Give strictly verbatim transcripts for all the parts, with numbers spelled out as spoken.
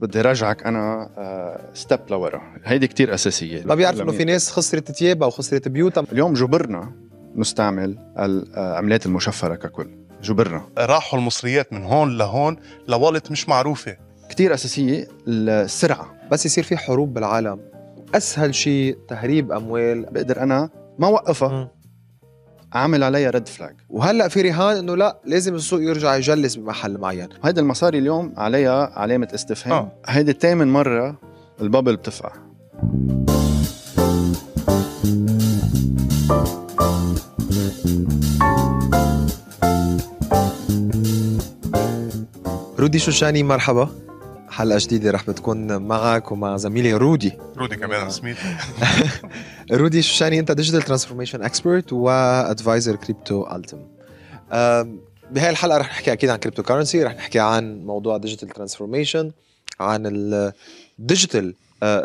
بدي راجعك أنا ستيب لورا. هيدي كتير أساسية. ما بيعرف إنه في ناس خسرت تيابها وخسرت بيوتها. اليوم جبرنا نستعمل العملات المشفرة ككل، جبرنا. راحوا المصريات من هون لهون لوالت مش معروفة. كتير أساسية السرعة. بس يصير في حروب بالعالم، أسهل شيء تهريب أموال. بقدر أنا ما وقفها، عامل عليها ريد فلاج. وهلأ في رهان إنه لا، لازم السوق يرجع يجلس بمحل معين. هيدا المصاري اليوم عليها علامة استفهام. آه. هيدا تامن مرة البابل بتفقع. رودي شوشاني، مرحبا. حلقة جديدة رح بتكون معك ومع زميلي رودي رودي كمان سميث. رودي شوشاني، انت ديجيتال ترانسفورميشن اكسبرت وادفايزر كريبتو التم. بهاي الحلقة رح نحكي اكيد عن كريبتو كارنسي، رح نحكي عن موضوع ديجيتال ترانسفورميشن، عن الديجيتال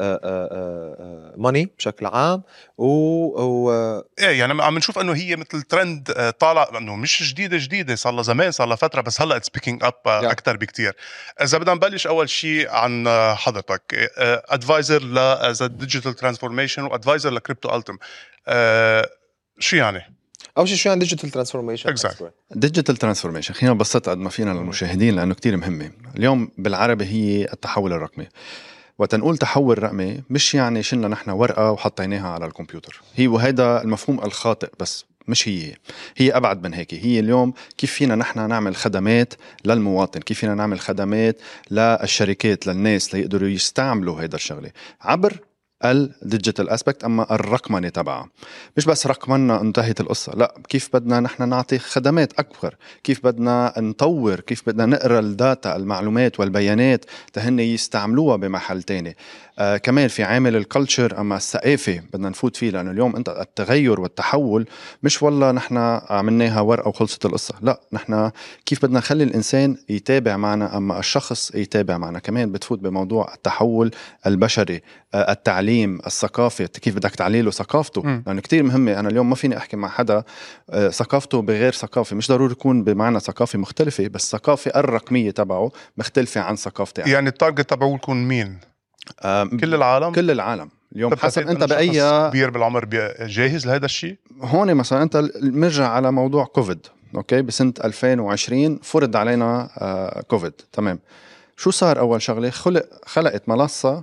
ماني بشكل عام و, و... ايه يعني عم نشوف انه هي مثل ترند طالع، انه مش جديده جديده، صار لها زمان، صار لها فتره، بس هلا اتس بيكينج اب اكثر بكتير. اذا بدنا نبلش اول شيء عن حضرتك ادفايزر لديجيتال ترانسفورميشن وادفايزر لكريبتو التم، شو يعني؟ اول شيء شو يعني ديجيتال ترانسفورميشن؟ ديجيتال ترانسفورميشن خلينا نبسطها قد ما فينا للمشاهدين لانه كتير مهمه. اليوم بالعربي هي التحول الرقمي. وتنقول تحول رقمي مش يعني شلنا نحن ورقة وحطيناها على الكمبيوتر، هي وهذا المفهوم الخاطئ، بس مش هي هي أبعد من هيك. هي اليوم كيف فينا نحن نعمل خدمات للمواطن، كيف فينا نعمل خدمات للشركات، للناس ليقدروا يستعملوا هيدا الشغلة عبر الديجيتال اسبكت. اما الرقمنه تبعها مش بس رقمنا انتهت القصه، لا، كيف بدنا نحن نعطي خدمات اكبر، كيف بدنا نطور، كيف بدنا نقرا الداتا، المعلومات والبيانات تهن يستعملوها بمحل تاني. آه كمان في عامل الكالتشر، اما الثقافه بدنا نفوت فيه، لانه اليوم انت التغير والتحول مش والله نحن عملناها ورقه وخلصت القصه، لا، نحن كيف بدنا نخلي الانسان يتابع معنا، اما الشخص يتابع معنا. كمان بتفوت بموضوع التحول البشري، آه التعليم، الثقافه، كيف بدك تعليله ثقافته، لانه يعني كتير مهمه. انا اليوم ما فيني احكي مع حدا آه ثقافته بغير ثقافه، مش ضروري يكون بمعنى ثقافه مختلفه، بس الثقافه الرقميه تبعه مختلفه عن ثقافتي. يعني, يعني التارجت تبعه يكون مين؟ كل العالم؟ كل العالم اليوم حسب انت باي كبير بالعمر جاهز لهذا الشيء. هون مثلا انت مرجع على موضوع كوفيد، اوكي، بسنه ألفين وعشرين فرض علينا آه كوفيد، تمام. شو صار؟ اول شغله خلق خلقت منصه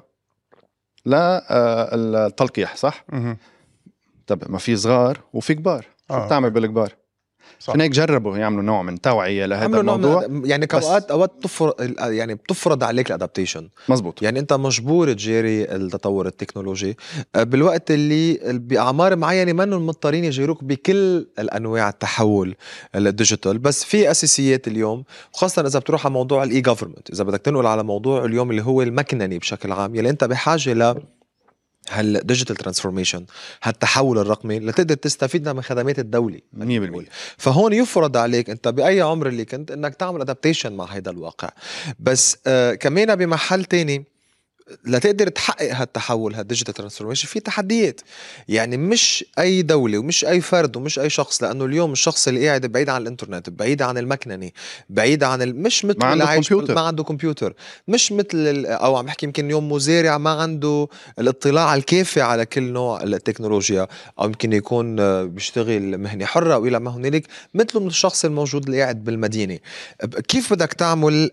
للتلقيح، صح؟ م- طب ما في صغار وفي كبار، شو آه. بتعمل بالكبار؟ عشان هيك جربوا يعملوا نوع من توعية لهذا الموضوع. يعني كأوقات أوقات بتفرض، يعني بتفرض عليك الادابتيشن. مزبوط. يعني أنت مجبور تجاري التطور التكنولوجي بالوقت اللي بأعمار معينة منهم مضطرين يجيروك بكل الأنواع التحول الديجيتال. بس في أساسيات اليوم، وخاصة إذا بتروح على موضوع الإي جوفرمنت، إذا بدك تنقل على موضوع اليوم اللي هو المكنني بشكل عام، يلي أنت بحاجة ل هالديجيتال ترانسفورميشن، هالتحول الرقمي، لتقدر تستفيد من خدمات الدولة مية بالمية. فهون يفرض عليك انت باي عمر اللي كنت انك تعمل ادابتيشن مع هيدا الواقع. بس آه كمان بمحل تاني لتقدر تحقق هالتحول هالديجيتال ترانسفورميشن في تحديات. يعني مش اي دولة ومش اي فرد ومش اي شخص، لانه اليوم الشخص اللي قاعد بعيد عن الانترنت، بعيد عن المكننة، بعيد عن ال... مش مثل ما عنده كمبيوتر، ما عنده كمبيوتر، مش مثل ال... او عم بحكي يمكن اليوم مزارع ما عنده الاطلاع الكافي على كل نوع التكنولوجيا، او يمكن يكون بيشتغل مهنة حرة والى ما هنالك، مثله من الشخص الموجود اللي قاعد بالمدينة. كيف بدك تعمل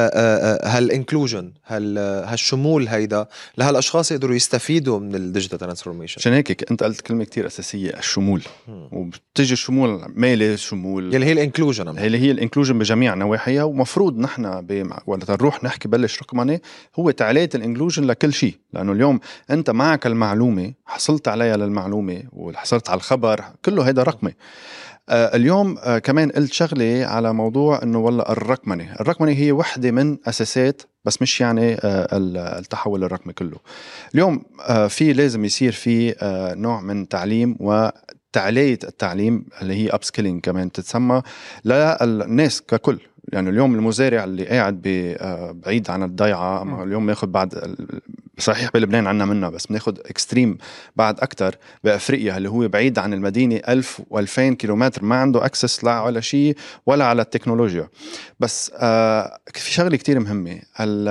هالانكلوجن، هال هالشمول هيدا لهالاشخاص يقدروا يستفيدوا من الديجيتال ترانسفورميشن؟ عشان هيك انت قلت كلمه كتير اساسيه، الشمول. وبتجي الشمول مالي شمول يلي هي الانكلوجن، اللي هي الانكلوجن بجميع نواحيها. ومفروض نحن بمع... ولا نروح نحكي بلش رقمنه هو تعلية الانكلوجن لكل شيء، لانه اليوم انت معك المعلومه، حصلت عليها للمعلومه وحصلت على الخبر، كله هيدا رقمي. آه اليوم آه كمان قلت شغله على موضوع انه والله الرقمنه الرقمنه هي وحده من اساسات، بس مش يعني آه التحول الرقمي كله. اليوم آه في لازم يصير في آه نوع من تعليم وتعلية التعليم اللي هي upskilling كمان تتسمى للناس ككل. يعني اليوم المزارع اللي قاعد بعيد عن الضيعة، أما اليوم ياخد بعد صحيح بلبنان عنا منها، بس بناخد اكستريم بعد أكتر بأفريقيا اللي هو بعيد عن المدينة ألف وألفين كيلومتر، ما عنده أكسس لا على شيء ولا على التكنولوجيا. بس آه في شغلة كتير مهمة،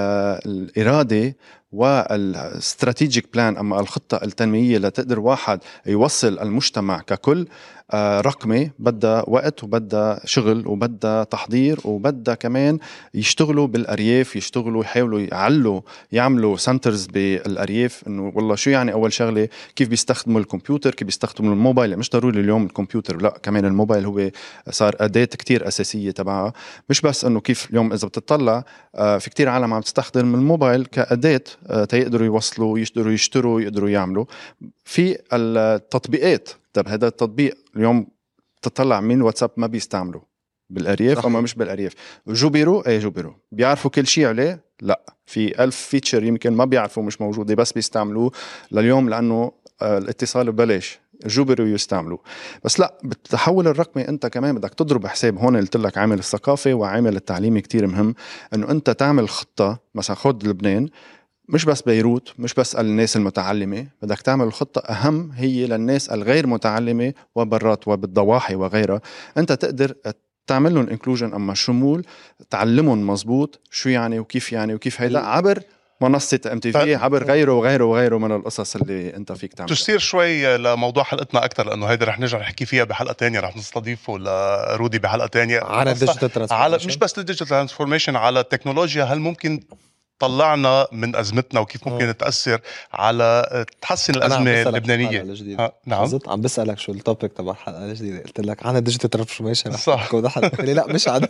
الإرادة والاستراتيجيك بلان، أما الخطة التنموية لتقدر واحد يوصل المجتمع ككل آه رقمي، بدها وقت وبدها شغل وبدها تحضير وبدها كمان يشتغلوا بالأرياف، يشتغلوا يحاولوا يعلوا يعملوا سنترز بالأرياف. إنه والله شو يعني أول شغلة كيف بيستخدموا الكمبيوتر، كيف بيستخدموا الموبايل. مش ضروري اليوم الكمبيوتر، لا كمان الموبايل هو صار أداة كتير أساسية تبعها. مش بس إنه كيف اليوم إذا بتطلع آه في كتير عالم عم تستخدم الموبايل كأداة آه تيقدروا يوصلوا، يقدروا يشتروا، يقدروا يعملوا في التطبيقات. طب هذا التطبيق اليوم تطلع مين واتساب ما بيستعملوا بالأرياف أما مش بالأرياف. جوبيرو أي جوبيرو بيعرفوا كل شيء عليه؟ لا، في ألف فيتشر يمكن ما بيعرفوا، مش موجودة، بس بيستعملوه لليوم لأنه الاتصال ببلاش. جوبيرو يستعملوه. بس لا، بالتحول الرقمي أنت كمان بدك تضرب حساب. هون قلت لك عامل الثقافة وعامل التعليمي كتير مهم، أنه أنت تعمل خطة. مثلا خد لبنان، مش بس بيروت، مش بس الناس المتعلمة، بدك تعمل خطة أهم هي للناس الغير متعلمة وبرات وبالضواحي وغيرها. أنت تقدر تعمل لهم انكلوجن، أما شمول، تعلمهم مزبوط شو يعني وكيف يعني وكيف هيدا عبر منصة ام تي في، عبر غيره وغيره وغيره من القصص اللي انت فيك تعملها. تشير شوي لموضوع حلقتنا اكثر، لانه هيدا رح نرجع نحكي فيها بحلقه تانية، رح نستضيفه لرودي بحلقه تانية على الديجيتال ترانسفورميشن، مش بس الديجيتال ترانسفورميشن، على التكنولوجيا. هل ممكن طلعنا من أزمتنا وكيف ممكن م. تأثر على تحسن الأزمة اللبنانية؟ نعم، عم بسألك شو التوبيك تبع الحلقة الجديدة، قلت لك عن الديجيتال ترانسفورميشن. صح. لا مش عن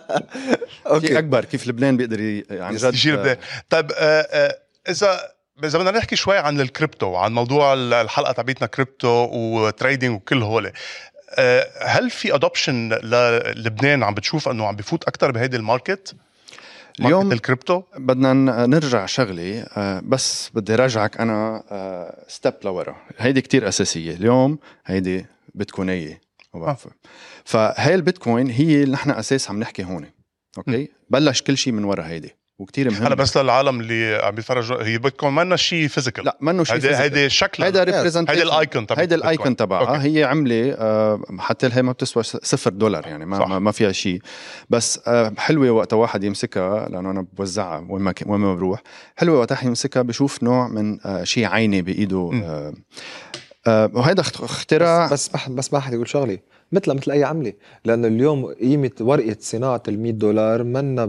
اوكي أكبر كيف لبنان بيقدر يعني جد يجي لبنان. طيب إذا إذا بدنا نحكي شوي عن الكريبتو، عن موضوع الحلقة تبعتنا كريبتو وتريدينج وكل هول، هل في أدوبشن للبنان عم بتشوف أنه عم بفوت أكتر بهيدي الماركت؟ اليوم الكريبتو بدنا نرجع شغلي، بس بدي راجعك أنا ستيب لورا. هيدي كتير أساسية اليوم، هيدي بيتكوينية آه. فهاي البيتكوين هي اللي نحن أساس عم نحكي هون. أوكي م. بلش كل شيء من ورا هيدي، وكتير مهم. أنا بس للعالم اللي عم بيتفرجوا، هي بيتكوين مانا شيء فيزيكال، لا منه شيء فيزيكال. هيدا شكلها، هيدا ريبريزنتيشن، هيدا الايكون تبع، هيدا الايكون تبعها. هي عملة حتى لها ما بتسوى صفر دولار يعني، ما, ما فيها شيء، بس حلوة وقت واحد يمسكها، لأنه أنا بوزعها وين ما وين ما بروح. حلوة وقت يمسكها بشوف نوع من شيء عيني بإيده. آه آه وهيدا اختراع. بس بس بس ما حد يقول شغلي مثل مثل أي عملة، لأنه اليوم قيمة ورقة صناعة المية دولار منا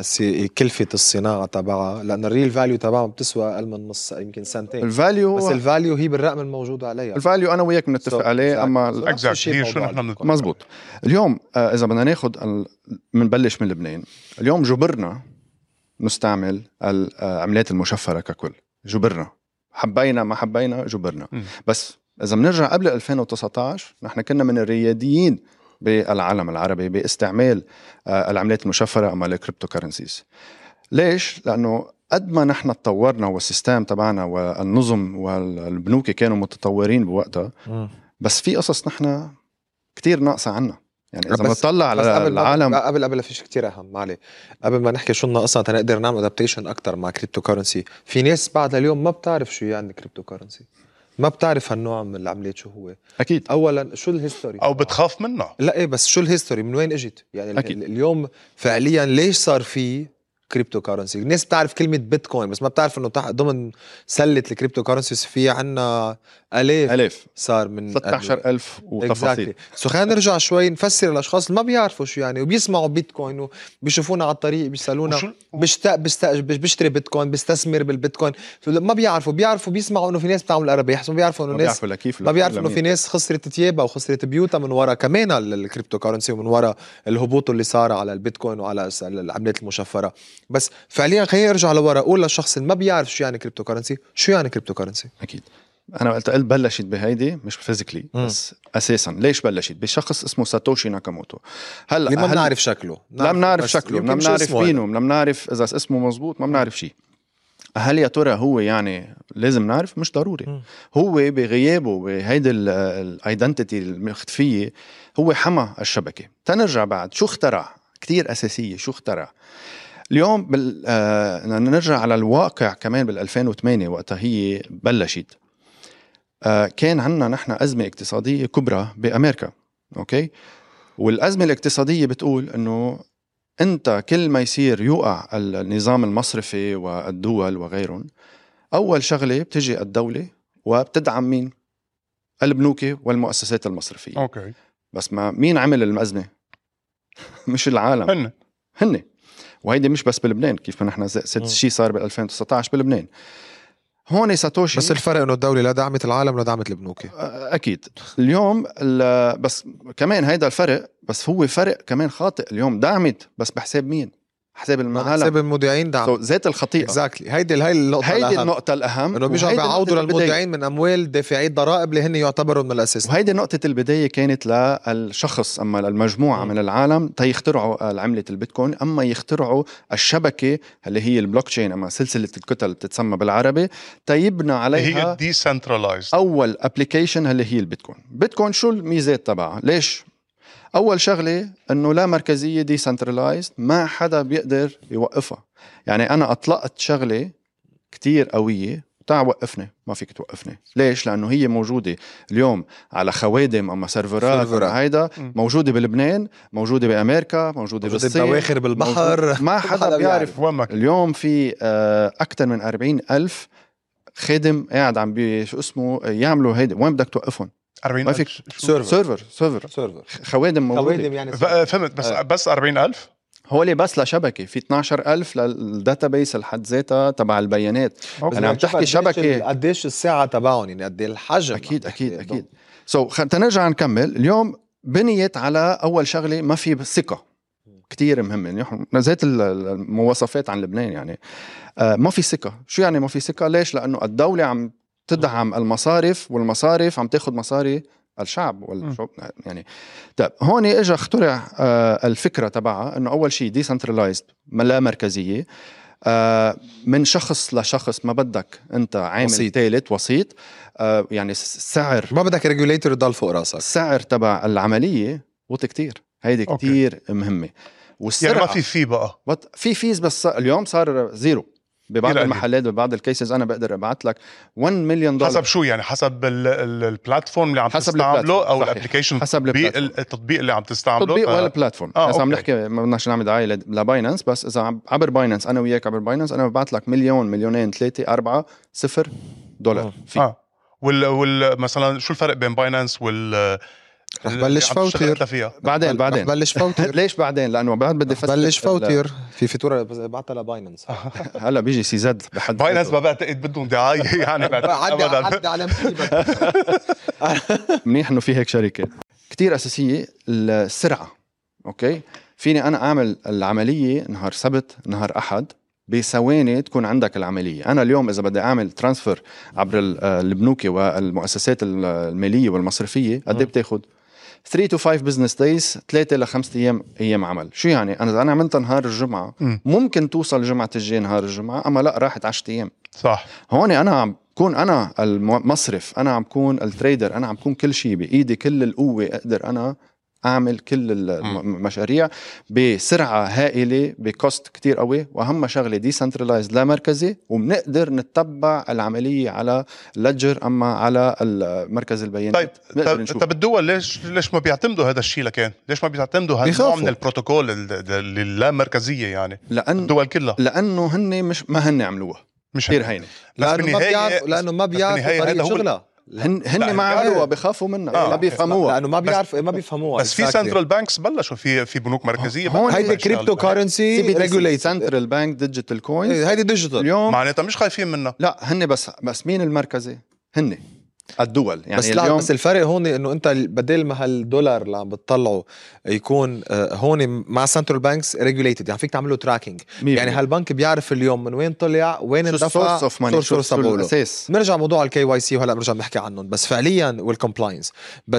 بكلفة الصناعة تبعها، لأن الريل فاليو تبعها بتسوى أقل من نص، يمكن سنتين. الفاليو بس الفاليو هي بالرقم الموجود عليها. الفاليو أنا وياك بنتفق عليه، أما الأكزاكت شو نحن مزبوط. اليوم آه إذا بدنا ناخد منبلش من لبنان، اليوم جبرنا نستعمل العملات المشفرة ككل، جبرنا، حبينا ما حبينا جبرنا. م. بس إذا بنرجع قبل ألفين وتسعطعش نحن كنا من الرياديين بالعالم العربي باستعمال العملات المشفرة أما الكريبتو كارنسيز. ليش؟ لأنه قد ما نحن تطورنا والسيستم تبعنا والنظم والبنوك كانوا متطورين بوقتها، بس في قصص نحن كتير ناقصة عنا. يعني إذا نطلع على قبل العالم قبل قبل فيش كتير أهم معلي، قبل ما نحكي شو ناقصنا تنقدر نعمل أدابتيشن أكتر مع كريبتو كارنسي. في ناس بعد اليوم ما بتعرف شو يعني كريبتو كارنسي، ما بتعرف هالنوع من العمليات شو هو. أكيد. أولا شو الهيستوري أو بتخاف منه؟ لا إيه، بس شو الهيستوري، من وين إجت يعني؟ أكيد. اليوم فعليا ليش صار في كريبتو كارنسي؟ الناس بتعرف كلمة بيتكوين بس ما بتعرف إنه تحت ضمن سلة الكريبتو كارنسيز في عنا آلاف ألاف صار من ستة عشر ألف وتفاصيل. سو خلينا نرجع شوي نفسر الأشخاص اللي ما بيعرفوا شو يعني وبيسمعوا بيتكوين وبيشوفونا على الطريق بيسألونا بشتاق بست... بشتري بيتكوين، بيستثمر بالبيتكوين. ما بيعرفوا بيعرفوا بيسمعوا إنه في ناس بتعمل أرباح، ما بيعرفوا إنه ناس ما بيعرفوا إنه في ناس خسرت تيابها وخسرت بيوتها من وراء كمان الكريبتو كارنسي ومن وراء الهبوط اللي صار على البيتكوين وعلى العملات المشفرة. بس فعليا خلينا نرجع لورا، أقول للشخص اللي ما بيعرف شو يعني كريبتو كارنسي، شو يعني كريبتو كارنسي؟ أكيد. أنا قلت قلت بلشت بهيدي مش فيزيكلي بس أساساً. ليش بلشت؟ بشخص اسمه ساتوشي ناكاموتو. هلا ما بنعرف شكله، لا بنعرف شكله، ما بنعرف مينه، ما بنعرف إذا اسمه مزبوط، ما بنعرف شيء. هل يا ترى هو يعني لازم نعرف؟ مش ضروري. م. هو بغيابه بهيدي الايدنتيتي المختفية هو حمى الشبكة. تنرجع بعد شو اخترع؟ كتير أساسية. شو اخترع؟ اليوم بال... آه... نرجع على الواقع كمان بالألفين وثمانية وقتها هي بلشت. آه... كان عنا نحن أزمة اقتصادية كبرى بأمريكا. أوكي. والأزمة الاقتصادية بتقول أنه أنت كل ما يصير يوقع النظام المصرفي والدول وغيرهم، أول شغلة بتجي الدولة وبتدعم مين؟ البنوك والمؤسسات المصرفية. أوكي. بس ما مين عمل الأزمة؟ مش العالم، هن هن. وهيدي مش بس بلبنان، كيف ما نحن ست شيء صار بال ألفين وتسعة عشر بلبنان. هون ساتوشي بس الفرق انه الدولة لا دعمت العالم ولا دعمت البنوك. اكيد. اليوم بس كمان هيدا الفرق، بس هو فرق كمان خاطئ. اليوم دعمت بس بحساب مين؟ حساب المعالم، حساب المودعين دعم. so ذات الخطيئة. اكزاكتلي. هيدي هاي النقطة هيدي الأهم. النقطة الأهم، انه بيجوا بيعوضوا للمودعين من اموال دافعي الضرائب اللي هن يعتبروا من الاساس. وهيدي نقطة البداية كانت للشخص اما للمجموعة م. من العالم تيخترعوا العملة البيتكوين، اما يخترعوا الشبكة اللي هي البلوك تشين، اما سلسلة الكتل بتتسمى بالعربي، تيبنى عليها هي ديسنترلايزد اول ابليكيشن اللي هي البيتكوين. بيتكوين شو الميزات تبعها؟ ليش؟ أول شغلة أنه لا مركزية، ديسنترلايزد، ما حدا بيقدر يوقفها. يعني أنا أطلقت شغلة كتير قوية تعا وقفني، ما فيك توقفني. ليش؟ لأنه هي موجودة اليوم على خوادم أما سيرفرات هيدا، موجودة بلبنان، موجودة بأمريكا، موجودة بالصين، بواخر بالبحر، موجودة. ما حدا بيعرف. اليوم في أكتر من أربعين ألف خادم قاعد عم بي شو اسمه يعملوا هيدا. وين بدك توقفهم؟ أربعين ألف سيرفر سيرفر سيرفر سيرفر خوادم موجودة. خوادم يعني فهمت. بس آه. بس أربعين ألف هولي بس لشبكة. في اثناشر ألف للداتابيس الحد ذاتها تبع البيانات. أنا عم تحكي شبكة قديش الساعة تبعهم، يعني قد ايه الحجم. أكيد أكيد أكيد. سو so, تنرجع نكمل. اليوم بنيت على أول شغلة ما في ثقة كتير مهمة. ذات المواصفات عن لبنان يعني آه ما في ثقة. شو يعني ما في ثقة؟ ليش؟ لأنه الدولة عم تدعم المصارف، والمصارف عم تاخد مصاري الشعب والشعب يعني. طيب هون اجى اخترع آه الفكره تبعها انه اول شيء ديسنترلايزد، لا مركزيه، آه من شخص لشخص، ما بدك انت عامل ثالث وسيط. آه يعني السعر ما بدك ريجوليتور يضل فوق راسك. السعر تبع العمليه وطي كتير. هيدي كتير مهمه. والسرعه يعني ما في في بقى في فيز، بس اليوم صار زيرو ببعض المحلات، ببعض الكيسز. انا بقدر ابعت لك واحد مليون دولار. حسب شو يعني؟ حسب البلاتفورم اللي عم تستعمله او الابلكيشن، حسب التطبيق اللي عم تستعمله، التطبيق ولا البلاتفورم. آه اذا عم نحكي ما بدناش نعمل دعايه لباينانس، بس اذا عبر باينانس انا وياك عبر باينانس، انا ببعت لك مليون، مليونين، ثلاثه، اربعه، صفر دولار في. اه وال, وال مثلا شو الفرق بين باينانس وال رح بلش فوتير بعدين بعدين رح بلش فوتير ليش بعدين؟ لانه بعد بدي افسر بلش فوتير في فاتوره بعتها لباينانس. هلا بيجي سي زد بحد باينانس ما بعتقد بدهم دعايه يعني بعد عدي على مصيبه. منيح انه في هيك شركه كتير اساسيه. السرعه. اوكي، فيني انا اعمل العمليه نهار سبت، نهار احد، بثواني تكون عندك العملية. أنا اليوم إذا بدي أعمل ترانسفير عبر البنوك والمؤسسات المالية والمصرفية، قد ايه بتاخد؟ ثلاثة to خمسة business days، ثلاثة لخمسة أيام أيام عمل. شو يعني؟ أنا إذا أنا عملتها نهار الجمعة م. ممكن توصل جمعة الجاي نهار الجمعة، أما لا راحت عشرة أيام. صح. هون أنا عم كون أنا المصرف، أنا عم كون التريدر، أنا عم كون كل شيء بإيدي، كل القوة أقدر أنا أعمل كل المشاريع بسرعة هائلة بكوست كتير قوي. وأهم شغلة ديسنترلايزد، لا مركزي، وبنقدر نتبع العملية على لجر أما على المركز البيانات. طيب طب الدول ليش ليش ما بيعتمدوا هذا الشيء لكان؟ ليش ما بيعتمدوا هالنوع من البروتوكول اللا مركزية يعني؟ لأن الدول كلها لأنه هن مش ما هن عملوها، مش كتير هينة، لأنه ما بيعرفوا لأنه ما بيعرفوا طريقة شغلها. هن هن ما عملوها، بخافوا منها، آه. ما بيفهموها لانه ما بيعرفوا ما بيفهموها. بس في سنترال بانكس بلشوا في في بنوك مركزيه. هيدي كريبتو كارنسي ريجوليت، سنترال بانك ديجيتال كوين، هيدي ديجيتال اليوم معناتها مش خايفين منها. لا هن بس بس مين المركزي؟ هن الدول يعني. بس اليوم بس الفرق هون انه انت بدل ما هالدولار اللي عم بتطلعه يكون هون مع سنترال بانكس ريجوليتد، يعني فيك تعمله تراكينج. يعني هالبنك بيعرف اليوم من وين طلع، وين اندفع، شو الاساس. بنرجع موضوع الكي واي سي وهلا بنرجع نحكي عنهم، بس فعليا والكومبلاينس. بس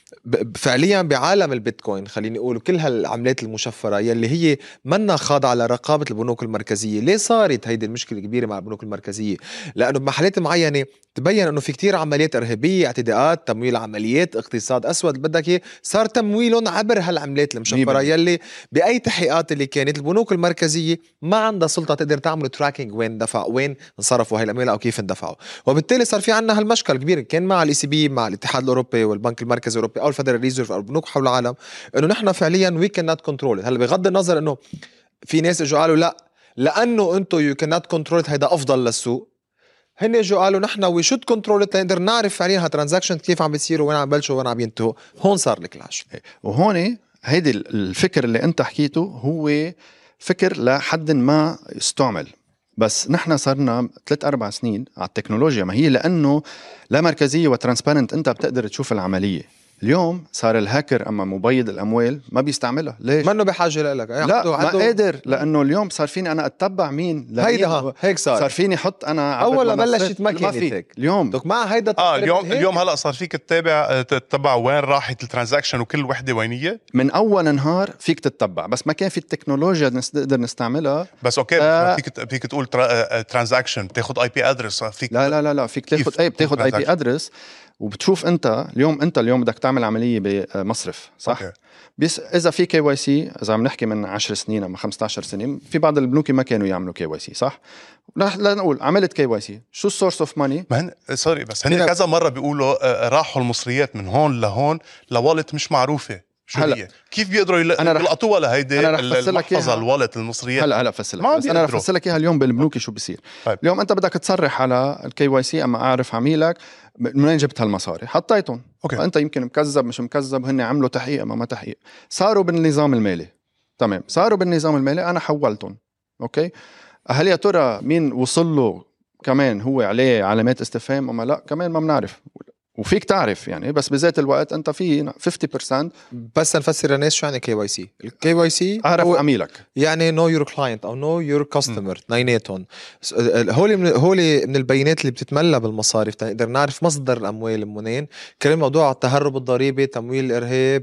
فعليا بعالم البيتكوين خليني اقول كل هالعملات المشفره يلي هي منا خاضعه لرقابه البنوك المركزيه. ليه صارت هيدي المشكله كبيره مع البنوك المركزيه؟ لانه بمحلات معينه تبين انه في كتير عمليات ارهابيه، اعتداءات، تمويل عمليات، اقتصاد اسود اللي بدك اياه، صار تمويلهم عبر هالعملات المشفره يلي باي تحقيقات اللي كانت البنوك المركزيه ما عندها سلطه تقدر تعمل تراكينج وين دفع، وين انصرفوا هاي الاموال او كيف اندفعوا. وبالتالي صار في عندنا هالمشكل كبير كان مع الاي سي بي، مع الاتحاد الاوروبي والبنك المركزي الاوروبي او الفدرال ريزيرف او البنوك حول العالم، انه نحن فعليا وي كان نوت كنترول. هلا بغض النظر انه في ناس اجوا قالوا لا لانه انتم يو كان نوت كنترول هيدا افضل للسوق، هن اجوا قالوا نحن وي شود كنترول لنقدر نعرف فعليا هالترانزاكشن كيف عم بيصيروا وين عم بلشوا وين عم ينتهوا. هون صار الكلاش. وهون هيدي الفكر اللي انت حكيته هو فكر لحد ما يستعمل، بس نحن صرنا ثلاث أربع سنين على التكنولوجيا، ما هي لأنه لا مركزية وترانسبارنت أنت بتقدر تشوف العملية. اليوم صار الهاكر أما مبيض الأموال ما بيستعملها. ليش؟ منه بحاجة لك. لا ما قادر، لأنه اليوم صار فيني أنا أتبع مين هيدا هيك صار. صار فيني حط أنا أول ما بلشت ما كانت هيك. اليوم دوك مع هيدا اه اليوم اليوم هلا صار فيك تتابع تتبع وين راحت الترانزاكشن وكل وحده وينيه من أول نهار فيك تتبع، بس ما كان في التكنولوجيا نقدر نستعملها. بس أوكي آه فيك فيك تقول ترانزاكشن بتاخد اي بي ادرس فيك. لا لا لا لا فيك تاخد اي بتاخد اي بي ادرس وبتشوف انت اليوم انت اليوم بدك تعمل عمليه بمصرف صح. أوكي. بس اذا في كي واي سي، اذا عم نحكي من عشر سنين او خمسة عشر سنه، في بعض البنوك ما كانوا يعملوا كي واي سي صح. لا نقول عملت كي واي سي، شو السورس اوف ماني؟ ما هن سوري بس هن كذا مره بيقولوا راحوا المصريات من هون لهون لوالت مش معروفه شو هي، كيف بيقدروا يلقطوها لهيدي المحفظه الوالت المصريات؟ هلا هلا بفسر لك، بس انا رح افسر لك اياها اليوم بالبنوك شو بيصير. طيب. اليوم انت بدك تصرح على الكي واي سي، اما اعرف عميلك من وين جبت هالمصاري، حطيتهم. فانت يمكن مكذب مش مكذب، هن عملوا تحقيق اما ما تحقيق، صاروا بالنظام المالي. تمام، صاروا بالنظام المالي، انا حولتهم. اوكي، هل يا ترى مين وصل له كمان هو عليه علامات استفهام اما لا؟ كمان ما بنعرف، وفيك تعرف يعني، بس بذات الوقت انت في خمسين بالمية. بس نفسر للناس شو يعني كي واي سي. الكي واي سي اعرف عميلك، يعني نو يور كلاينت او نو يور كاستمر، اثنيناتهم. هولي من هولي من البيانات اللي بتتملى بالمصارف تقدر نعرف مصدر الاموال منين. كلام موضوع التهرب الضريبي، تمويل الارهاب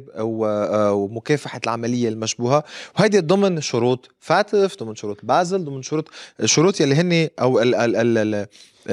ومكافحه العمليه المشبوهه، وهيدي ضمن شروط فاتف، ضمن شروط بازل، ضمن شروط شروط يلي هن او ال ال ال ال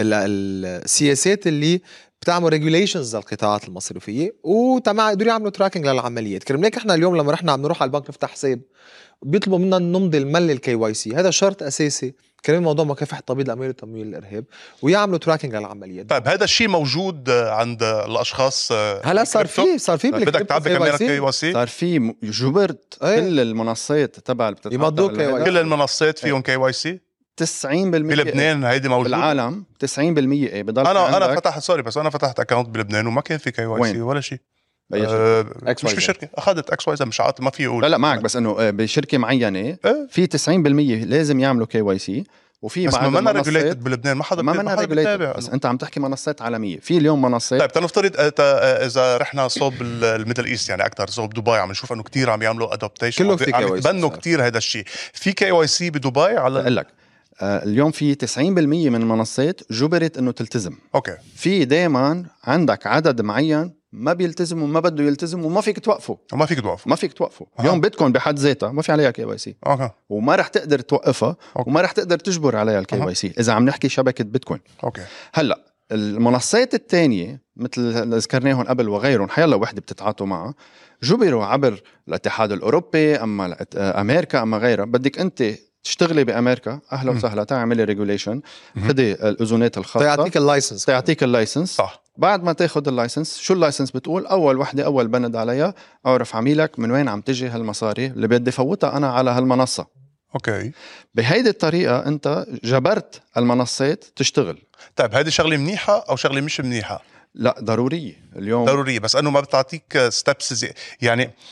السياسات اللي بتعمل ريجوليشنز للقطاعات المصرفيه وتمام يقدروا يعملوا تراكنج للعمليات. كرمال احنا اليوم لما رحنا عم نروح على البنك نفتح حساب بيطلبوا منا نمضي الملي الكي واي سي، هذا شرط اساسي كرمال موضوع مكافحه تبييض الاموال وتمويل الارهاب، ويعملوا تراكنج للعمليات. طيب هذا الشيء موجود عند الاشخاص هلا؟ صار في صار في بدك تعبي كمان كي واي سي، صار في جبرت ايه؟ كل المنصات تبع اللي كل المنصات فيهم كي واي سي تسعين بالمية بلبنان. هيدي موجود بالعالم تسعين بالمية. ايه بضل انا انا فتحت سوري بس انا فتحت اكاونت بلبنان وما كان في كي واي سي ولا شيء. أه مش بشركه اخذت اكس واي زي مش عاطل ما في يقول. لا لا معك، بس انه بشركه معينه ايه؟ في تسعين بالمية لازم يعملوا كي واي سي، وفي بس ما منا ريجوليتد بلبنان، ما حدا ما منا ريجوليتد، بس انت عم تحكي منصات عالميه. في اليوم منصات. طيب تنفترض اذا رحنا صوب الميدل ايست يعني اكثر صوب دبي، عم نشوف انه كتير عم يعملوا ادابتيشن، عم يتبنوا كتير هذا الشيء. في كي واي سي بدبي على بقول لك آه اليوم في تسعين بالمية من المنصات جبرت انه تلتزم. اوكي، في دائما عندك عدد معين ما بيلتزم وما بده يلتزم وما فيك توقفه وما فيك توقفه ما فيك توقفه أه. اليوم بيتكوين بحد ذاتها ما في عليها كي واي سي، اوكي، وما رح تقدر توقفها أوكي. وما رح تقدر تجبر عليها الكي واي سي اذا عم نحكي شبكه بيتكوين. اوكي، هلا المنصات الثانيه مثل اللي ذكرناهم قبل وغيرهم، حيلا وحده بتتعاطوا معها، جبروا عبر الاتحاد الاوروبي اما امريكا اما غيرها. بدك انت تشتغلي بامريكا، اهلا وسهلا، تعملي ريجوليشن، خدي الاذونات الخاصه، تعطيك اللايسنس تعطيك اللايسنس صح. بعد ما تاخد اللايسنس، شو اللايسنس بتقول؟ اول وحده اول بند عليها اعرف عميلك من وين عم تجي هالمصاري اللي بدي فوتها انا على هالمنصه. اوكي، بهيدي الطريقه انت جبرت المنصات تشتغل. طيب هذه شغله منيحه او شغله مش منيحه؟ لا ضروريه اليوم، ضروريه، بس انه ما بتعطيك ستيبس يعني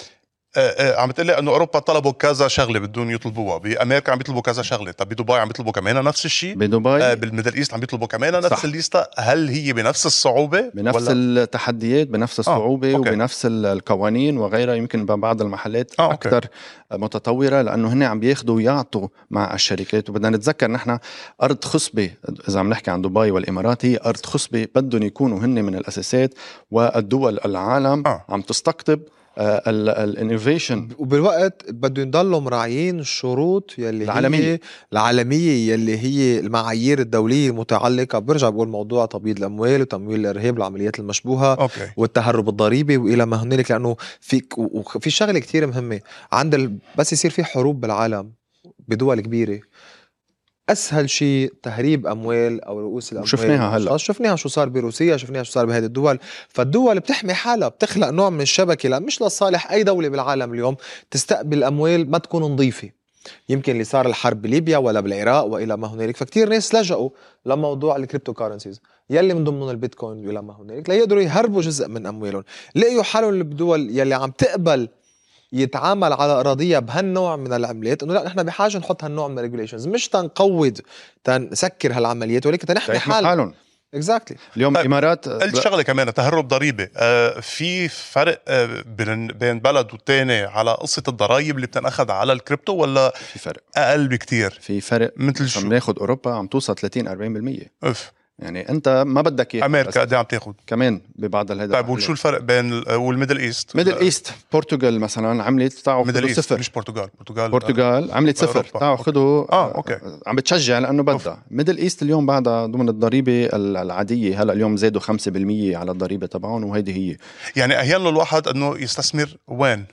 عم تقول لي انه اوروبا طلبوا كذا شغله بدون يطلبوها، بامريكا عم يطلبوا كذا شغله، طب بدبي عم يطلبوا كمان نفس الشيء، بدبي آه بالميدل ايست عم يطلبوا كمان نفس صح. الليسته. هل هي بنفس الصعوبه بنفس ولا؟ التحديات، بنفس الصعوبه، آه، وبنفس القوانين وغيرها. يمكن ببعض المحلات آه، اكثر متطوره، لانه هن عم بياخذوا ويعطوا مع الشركات. وبدنا نتذكر نحن ارض خصبه، اذا عم نحكي عن دبي والامارات، هي ارض خصبه بدهم يكونوا هن من الاساسات، والدول العالم آه. عم تستقطب الانوفيشن. وبالوقت بدهم يضلوا مراعيين الشروط يلي العالمية. هي العالمية يلي هي المعايير الدولية المتعلقة. برجع بقول موضوع تبييض الأموال وتمويل الإرهاب والعمليات المشبوهة أوكي. والتهرب الضريبي وإلى ما هنالك، لأنه في وفي شغلة كتير مهمة عند ال... بس يصير في حروب بالعالم بدول كبيرة، اسهل شيء تهريب اموال او رؤوس الاموال. وشفناها هلا، شفناها شو صار بروسيا، شفناها شو صار بهذه الدول. فالدول بتحمي حالها، بتخلق نوع من الشبكه، لا مش لصالح اي دوله بالعالم اليوم تستقبل اموال ما تكون نظيفه. يمكن اللي صار الحرب بليبيا ولا بالعراق والى ما هنالك، فكتير ناس لجأوا لموضوع الكريبتو كارنسيز يلي من ضمنهم البيتكوين والى ما هنالك، ليقدروا يهربوا جزء من اموالهم. لقيوا حالهم بدول يلي عم تقبل يتعامل على أراضيها بهالنوع من العملات، انه لا نحن بحاجه نحط هالنوع من الريجوليشنز، مش تنقوض تنسكر هالعمليات، ولكن تنحمي حالهم. اكزاكتلي. اليوم طيب. امارات قلت شغله كمان، تهرب ضريبي. آه في فرق آه بين بين بلد والتاني على قصه الضرائب اللي بتنأخذ على الكريبتو، ولا في فرق؟ اقل بكتير. في فرق مثل شو؟ عم ناخذ اوروبا عم توصل ثلاثين أربعين بالمية. اف يعني انت ما بدك اياه. امريكا قد عم تاخذ كمان ببعض الهيدا. طيب وشو الفرق بين والميدل ايست؟ ميدل ايست بورتوغال مثلا عملت تعوا ميدل ايست صفر. مش برتغال. برتغال برتغال عملت صفر، تعوا خذوا. اه اوكي. عم بتشجع لانه بدها. ميدل ايست اليوم بعدها ضمن الضريبه العاديه، هلا اليوم زادوا خمسة بالمية على الضريبه تبعهم، وهيدي هي. يعني اهيان الواحد انه يستثمر وين؟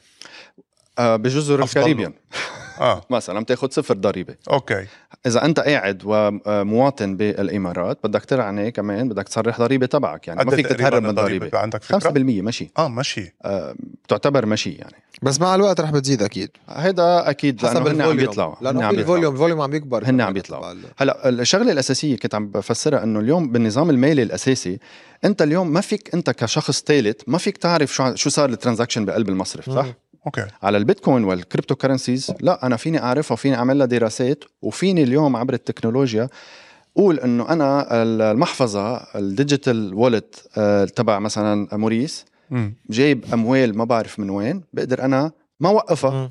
آه بجزر الكاريبيان. اه مثلا عم تاخذ صفر ضريبه. اوكي. اذا انت قاعد ومواطن بالامارات بدك ترعني كمان، بدك تصرح ضريبه تبعك، يعني ما فيك تتهرب من الضريبه. عندك فكره؟ خمسة بالمية ماشي. اه ماشي. آه بتعتبر ماشي يعني، بس مع الوقت رح بتزيد اكيد. هذا اكيد حسب لانه هن عم بيطلعوا، لانه عم الفوليوم الفوليوم عم بيكبر، هن عم بيطلعوا. هلا الشغله الاساسيه كنت عم بفسرها انه اليوم بالنظام المالي الاساسي انت اليوم ما فيك انت كشخص ثالث ما فيك تعرف شو شو صار الترانزاكشن بقلب المصرف، صح؟ اوكي. على البيتكوين والكريبتو كارنسيز لا، انا فيني اعرفها وفيني اعمل لها دراسات، وفيني اليوم عبر التكنولوجيا قول انه انا المحفظه الديجيتال وولت تبع مثلا موريس مم. جايب اموال ما بعرف من وين، بقدر انا ما وقفها،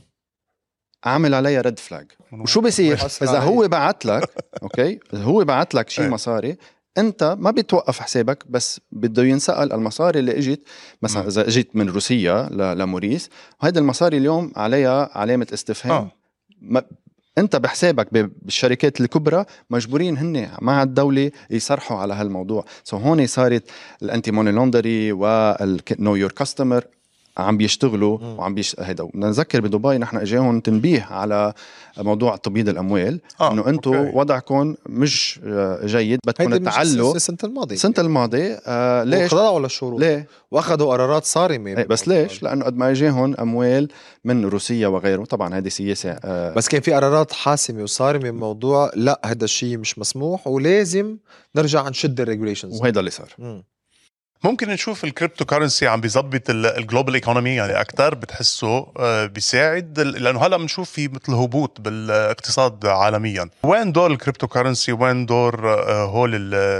اعمل عليها ريد فلاج. وشو بيصير اذا هو بعت لك اوكي هو بعت لك شيء مصاري، انت ما بتوقف حسابك، بس بده ينسأل المصاري اللي اجت مثلا م. اذا اجت من روسيا لموريس، وهيدا المصاري اليوم عليها علامه استفهام. آه. ما انت بحسابك بالشركات الكبرى مجبورين هن مع الدوله يصرحوا على هالموضوع. سو هون صارت الانتي موني لوندري والنو يور كاستمر عم بيشتغلوا م. وعم بيش هيدا. بدنا نذكر بدبي نحن اجاهم تنبيه على موضوع تبييض الاموال، آه. انه انتم وضعكم مش جيد، بدكم تعلوا. السنه الماضيه السنه الماضيه آه ليش وخضعوا للشروط؟ ليه واخذوا قرارات صارمه. ايه بس ليش؟ لانه قد ما اجاهم اموال من روسيا وغيره، طبعا هذه سياسه آه بس كان في قرارات حاسمه وصارمه بموضوع لا هذا الشيء مش مسموح ولازم نرجع نشد الريجوليشنز، وهذا اللي صار. م. ممكن نشوف الكريبتو كارنسي عم بيظبط الجلوبال ايكونومي يعني اكثر، بتحسه بيساعد؟ لانه هلا بنشوف في مثل هبوط بالاقتصاد عالميا. وين دور الكريبتو كارنسي؟ وين دور هول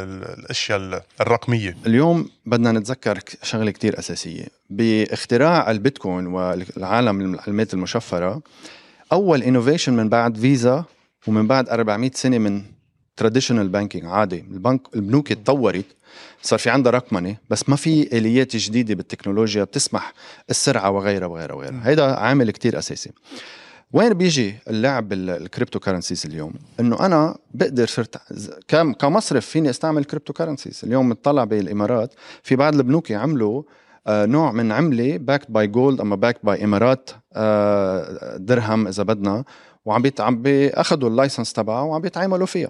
الاشياء الرقميه؟ اليوم بدنا نتذكر شغله كتير اساسيه باختراع البيتكوين والعالم المعلومات المشفره. اول انوفيشن من بعد فيزا ومن بعد أربعمية سنه من تراديشنال بانكينج عادي. البنك البنوك اتطورت، صار في عندها رقمنه، بس ما في آليات جديدة بالتكنولوجيا بتسمح السرعة وغيرها وغيرها وغيرها. هيدا عامل كتير أساسي. وين بيجي اللعب بالكريبتو كارنسيز اليوم؟ إنه أنا بقدر صرت كمصرف فيني استعمل كريبتو كارنسيز. اليوم متطلع بالإمارات في بعض البنوك يعملوا آه نوع من عملة باكت باي جولد أما باكت باي إمارات آه درهم إذا بدنا، وعم بيتعم بياخذوا اللايسنس تبعه وعم بيتعاملوا فيها.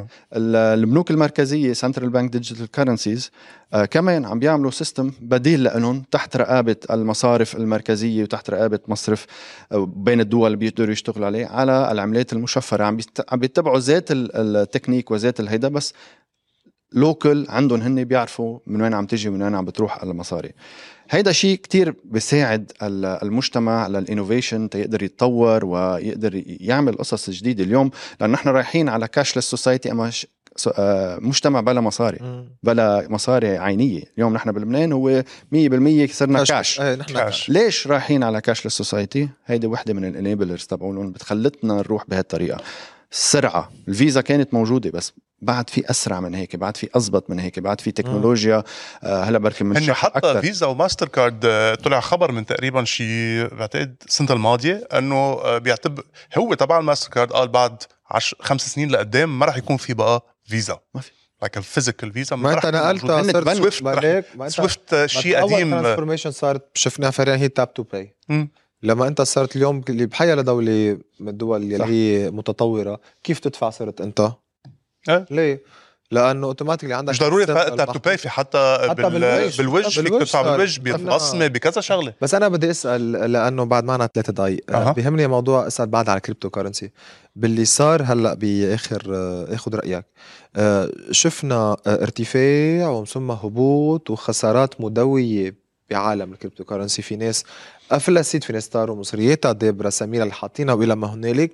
البنوك المركزيه سنترال بانك ديجيتال كارنسيز كمان عم بيعملوا سيستم بديل لهم تحت رقابه المصارف المركزيه وتحت رقابه مصرف بين الدول اللي بيقدروا يشتغلوا عليه على العملات المشفره. عم عم بيتبعوا ذات التكنيك وذات الهيدا، بس لوكل عندهم هن بيعرفوا من وين عم تجي ومن وين عم بتروح المصاري. هيدا شيء كتير بيساعد المجتمع للإنوفيشن تيقدر يتطور ويقدر يعمل قصص جديدة اليوم، لأن نحن رايحين على كاشلس سوسايتي، أما مجتمع بلا مصاري بلا مصاري عينية. اليوم نحن بلبنان هو مية بالمية صرنا كاش. كاش. ليش رايحين على كاشلس سوسايتي؟ هيدي وحدة من الانيبلرز تبعون بتخلتنا نروح بهالطريقة. السرعة، الفيزا كانت موجودة بس بعد في أسرع من هيك، بعد في أزبط من هيك، بعد في تكنولوجيا. آه هلا بركي من حتى أكتر. فيزا وماستر كارد طلع خبر من تقريبا شيء بعتقد السنة الماضية أنه بيعتبر هو طبعا ماستر كارد قال بعد عشر خمس سنين لقدام ما راح يكون في بقى فيزا، ما في لكن الفيزيكال فيزا ما انت نقلتها صرت سويفت. سويفت شيء قديم. اول ترانسفورميشن صارت شفناها فريق هي تاب تو باي. لما انت صارت اليوم اللي بحيا لدولة من الدول اللي هي متطورة كيف تدفع صرت انت؟ أه؟ ليه؟ لانه اوتوماتيكلي عندك مش ضروري تاب تو باي، في حتى, حتى بالوجه بالوجه فيك تدفع بالوجه بيتقسم بكذا شغله. بس انا بدي اسال لانه بعد معنا ثلاثة دقايق أه. بيهمني موضوع اسال بعد على الكريبتو كارنسي باللي صار هلا باخر اخذ رايك. شفنا ارتفاع وثم هبوط وخسارات مدويه بعالم الكريبتو كارنسي. في ناس افلست، في ناس صاروا مصرياتها دابره سميره اللي حاطينها والى ما هنالك.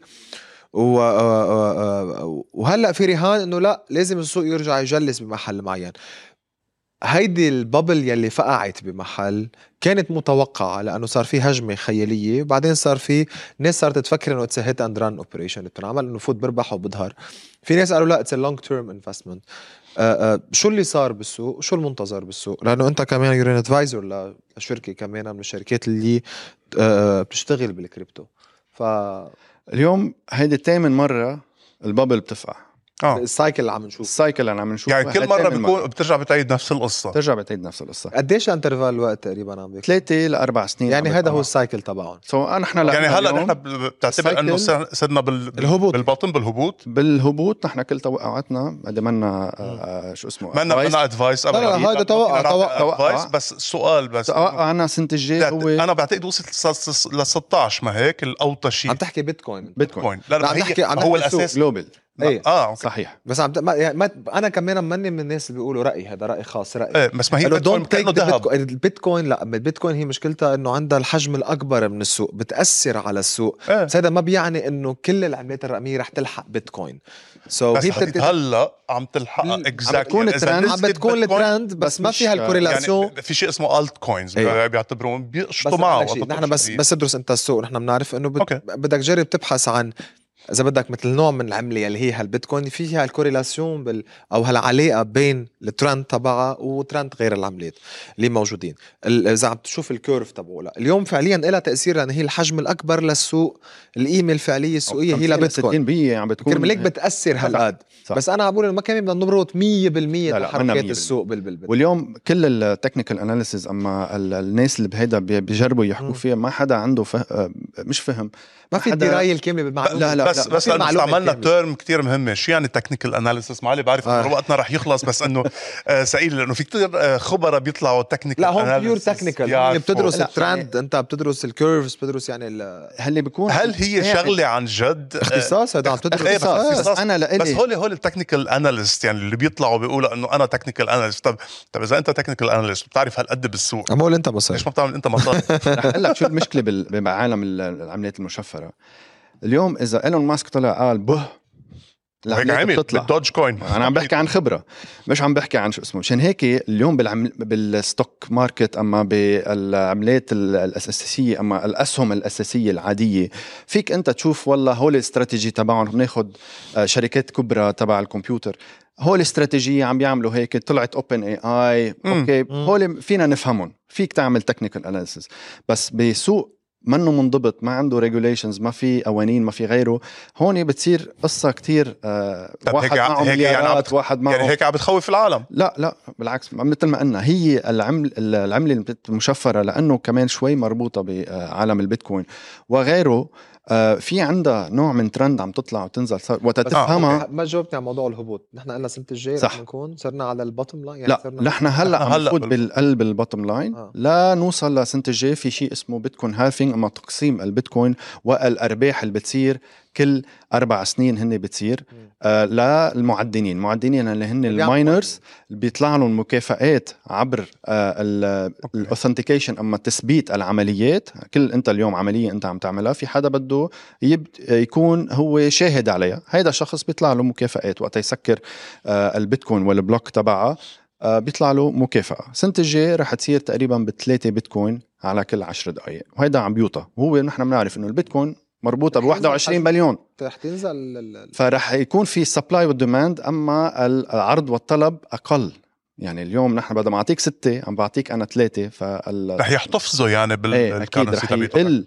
وهلا في رهان انه لا لازم السوق يرجع يجلس بمحل معين. هيدي البابل يلي فقعت بمحل كانت متوقعة لأنه صار في هجمة خيالية، بعدين صار في ناس صارت تفكر إنه it's a hit and run operation بتنعمل إنه فوت بربح وبظهر. في ناس قالوا لا it's a long term investment. آآ آآ شو اللي صار بالسوق وشو المنتظر بالسوق؟ لأنه أنت كمان يورين ادفايزر لشركة كمان من الشركات اللي بتشتغل بالكريبتو. فاليوم هيدي تامن مرة البابل بتفقع. اه السايكل اللي عم نشوف السايكل اللي عم نشوف يعني كل مرة بتكون بترجع بتعيد نفس القصة ترجع بتعيد نفس القصة. قديش انترفال الوقت تقريبا عم بيك؟ ثلاثة لأربع سنين يعني هذا هو السايكل تبعهم. سو نحن يعني هلا نحن بتعتبر انه صرنا بال... بالهبوط بالباطن بالهبوط بالهبوط نحن كل توقعاتنا قدمنا آه شو اسمه ما لنا ادفايس. لا لا هذا توقع توقع بس السؤال بس توقعنا سنة الجاي هو انا بعتقد وصلت ل ستة عشر ما هيك الاوطى شيء. عم تحكي بيتكوين بيتكوين لا لا عم تحكي هو الاساس جلوبال. ايه اه صحيح. بس عم ما... ما... انا كمان مني من الناس اللي بيقولوا رايي هذا راي خاص رايي ايه بس ما هي البيتكوين كانه ذهب. البيتكوين لا البيتكوين هي مشكلتها انه عندها الحجم الاكبر من السوق بتاثر على السوق ايه. بس هذا ما بيعني انه كل العملات الرقميه رح تلحق بيتكوين. سو so هي بتت... هلا عم تلحقها اكزاكتلي عم بتكون الترند بس, بس ما فيها الكوريلاسيون. يعني في شيء اسمه الت كوينز بيعتبروهم بيقشطوا معه. نحن بس بس ادرس انت السوق نحن بنعرف انه بت... بدك تجرب تبحث عن إذا بدك مثل نوع من العملة اللي هي هالبيتكوين فيها الكوريلاسيون بال أو هالعلاقة بين الترند تبعها وترند غير العملات اللي موجودين. إذا عم تشوف الكيرف تبعه لا اليوم فعليا لها تأثير لأن هي الحجم الأكبر للسوق. القيمة الفعلية السوقية هي لبيتكوين عم بتكون كرمالك بتأثر هالقد. بس أنا عم بقول ما كان بدنا نمرض مية بالمية تحركات السوق بالبلبل. واليوم كل التكنيكال أناليسيز أما الناس اللي بهيدا بيجربوا يحكوا فيها ما حدا عنده فه... مش فهم ما في الدراية الكاملة بالمعلومة. لا لا بس بس استعملنا تيرم كتير مهمة. شو يعني تكنيكال اناليسيس؟ معلي بعرف آه. انه وقتنا رح يخلص بس انه آه سعيد لانه في كتير خبراء بيطلعوا تكنيكال. لا هون بيور تكنيكال يعني بتدرس الترند انت بتدرس الكيرفز بتدرس يعني هل بيكون هل هي شغلة عن جد اختصاص هذا عم تدرس بس انا لإلي بس هول هول التكنيكال اناليست يعني اللي بيطلعوا بيقولوا انه انا تكنيكال اناليست. طب طب اذا انت تكنيكال اناليست بتعرف هالقد بالسوق امول انت مصاري ليش ما بتعمل انت مصاري؟ رح اقول لك شو المشكلة بعالم العمليات المشفرة اليوم. إذا إيلون ماسك طلع قال به هيك عمل بالدوج كوين. أنا عم بحكي عن خبرة مش عم بحكي عن شو اسمه. عشان هيك اليوم بالعمل بالستوك ماركت أما بالعملات الأساسية أما الأسهم الأساسية العادية فيك أنت تشوف والله هول الاستراتيجي تبعهم. بناخد شركات كبرى تبع الكمبيوتر هول استراتيجية عم بيعملوا هيك طلعت اوبن اي اي اوكي هول فينا نفهمهم فيك تعمل تكنيكال اناليسيس. بس بسوق منه منضبط ما عنده ريجوليشنز ما في قوانين ما في غيره هون بتصير قصة كتير آه واحد معه مليارات يعني واحد معه يعني هيك عم بتخوف العالم. لا لا بالعكس مثل ما قلنا هي العمل العملة المشفرة لأنه كمان شوي مربوطة بعالم البيتكوين وغيره. آه في عندها نوع من ترند عم تطلع وتنزل وتتفهمها. آه ما جاوبتني على موضوع الهبوط. نحن قلنا سنة الجاي رح نكون صرنا على البوتtom لاين يعني. لا نحن هلا عم نفوت بالقلب البوتtom لاين آه. لا نوصل لسنة الجاي في شيء اسمه بيتكوين هالفينج اما تقسيم البيتكوين والارباح اللي بتصير كل أربع سنين هن بتصير آه للمعدنين المعدنين اللي هن الماينرز بيطلع لهم مكافآت عبر آه الاوثنتيكيشن اما تثبيت العمليات. كل انت اليوم عمليه انت عم تعملها في حدا بده يكون هو شاهد عليها، هيدا الشخص بيطلع له مكافآت وقت يسكر آه البيتكوين والبلوك تبعها آه بيطلع له مكافأة. سنة الجاي رح تصير تقريبا بثلاثة بيتكوين على كل عشر دقائق، وهيدا عم بيوطى. وهو نحن بنعرف انه البيتكوين مربوطة ب واحد وعشرين مليون، رح تنزل فرح يكون في سبلاي والديماند، اما العرض والطلب اقل. يعني اليوم نحن بدل ما اعطيك ستة عم بعطيك انا ثلاثة، فال رح يحتفظوا يعني بالكرنسي رح يقل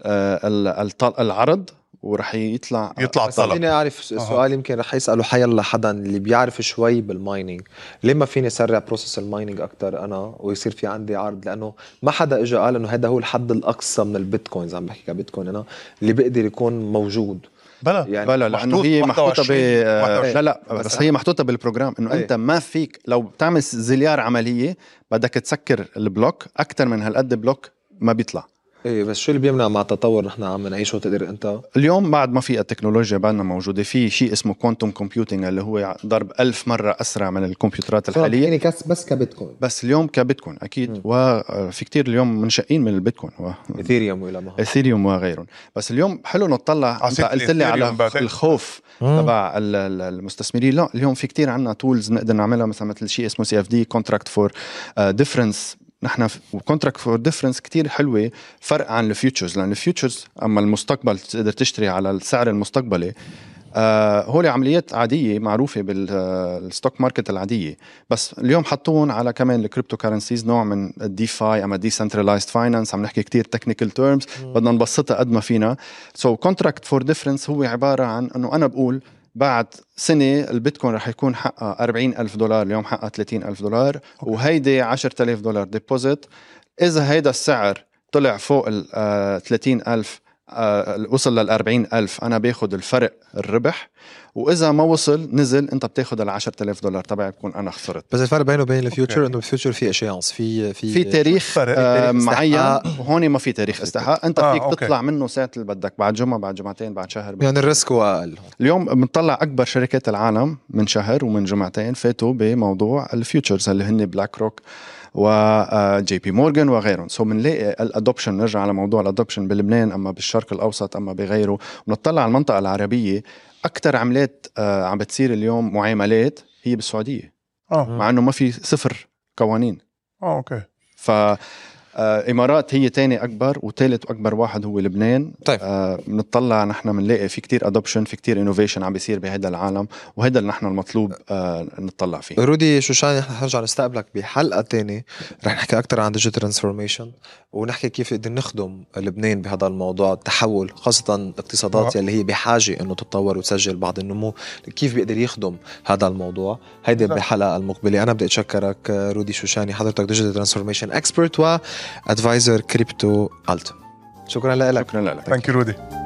آه العرض ورح يطلع يطلع الطلب. فيني اعرف سؤال يمكن رح يساله حيلا حدا اللي بيعرف شوي بالمايننج، ليه ما فيني اسرع بروسيس المايننج اكتر انا ويصير في عندي عرض؟ لانه ما حدا اجى قال انه هذا هو الحد الاقصى من البيتكوينز، عم بحكي كبيتكوين انا اللي بقدر يكون موجود. بلا يعني بلا لانه هي محطوطه ب لا لا بس, بس هي محطوطه بالبروجرام انه انت ما فيك لو بتعمل زليار عمليه بدك تسكر البلوك اكثر من هالقد بلوك ما بيطلع. ايه بس شو اللي بيمنع مع التطور نحن عم نعيشه تقدر انت اليوم بعد ما في التكنولوجيا بعدنا موجوده في شيء اسمه كوانتوم كومبيوتينج اللي هو ضرب ألف مره اسرع من الكمبيوترات الحاليه. يعني بس كبيتكوين بس اليوم كبيتكوين اكيد م. وفي كتير اليوم منشئين من البيتكوين و... ايثيريوم ولا ما ايثيريوم وغيرهم. بس اليوم حلو نطلع انت قلت لي على الخوف تبع المستثمرين. لا اليوم في كتير عنا تولز نقدر نعملها مثلا مثل شيء اسمه سي اف دي كونتراكت فور ديفرنس. نحن كونتراكت فور ديفرنس كتير حلوة فرق عن الفيوتشرز، لأن الفيوتشرز أما المستقبل تقدر تشتري على السعر المستقبلي. آه هولي عمليات عادية معروفة بالستوك ماركت العادية، بس اليوم حطون على كمان الكريبتو كارنسيز نوع من الديفاي أما ديسنترلايزد فاينانس. عم نحكي كتير تكنيكال تيرمز بدنا نبسطها قد ما فينا. سو كونتراكت فور ديفرنس هو عبارة عن أنه أنا بقول بعد سنة البيتكوين رح يكون حقها أربعين ألف دولار، اليوم حقها ثلاثين ألف دولار أوكي. وهيدي عشرة آلاف دولار ديبوزيت. إذا هيدا السعر طلع فوق ال ثلاثين ألف آه وصل لل أربعين ألف أنا باخد الفرق الربح، وإذا ما وصل نزل أنت بتاخد ال عشرة آلاف دولار تبعي بكون أنا خسرت. بس الفرق بينه وبين الفيوتشر إنه الفيوتشر في إشيانس في في في تاريخ آه معين، وهون ما في تاريخ استحقاق. أنت آه فيك أوكي. تطلع منه ساعة اللي بدك، بعد جمعة بعد جمعتين بعد شهر يعني الريسك هو أقل. اليوم بنطلع أكبر شركات العالم من شهر ومن جمعتين فاتوا بموضوع الفيوتشرز اللي هن بلاك روك وجي بي مورغان وغيرهم. سو بنلاقي الادوبشن، نرجع على موضوع الادوبشن بلبنان اما بالشرق الاوسط اما بغيره. ونطلع على المنطقه العربيه اكثر عملات آه عم بتصير اليوم معاملات هي بالسعوديه اه مع انه ما في صفر قوانين. اه اوكي. ف آه إمارات هي تاني أكبر، وثالث أكبر واحد هو لبنان. طيب آه بنطلع نحن بنلاقي في كتير أدوبشن، في كتير إنوفيشن عم بيصير بهذا العالم، وهذا اللي نحن المطلوب آه نطلع فيه. رودي شوشاني نحن نرجع نستقبلك بحلقة تاني رح نحكي أكتر عن ديجيتال ترانسفورميشن، ونحكي كيف نقدر نخدم لبنان بهذا الموضوع التحول، خاصة الاقتصادات اللي هي بحاجة إنه تتطور وتسجل بعض النمو، كيف بيقدر يخدم هذا الموضوع. هيدا بالحلقة المقبلة. أنا بدي أتشكرك رودي شوشاني، حضرتك ديجيتال ترانسفورميشن اكسبرت و ادفايزر كريبتو التم. شكرا لك. شكرا لك. ثانك يو رودي.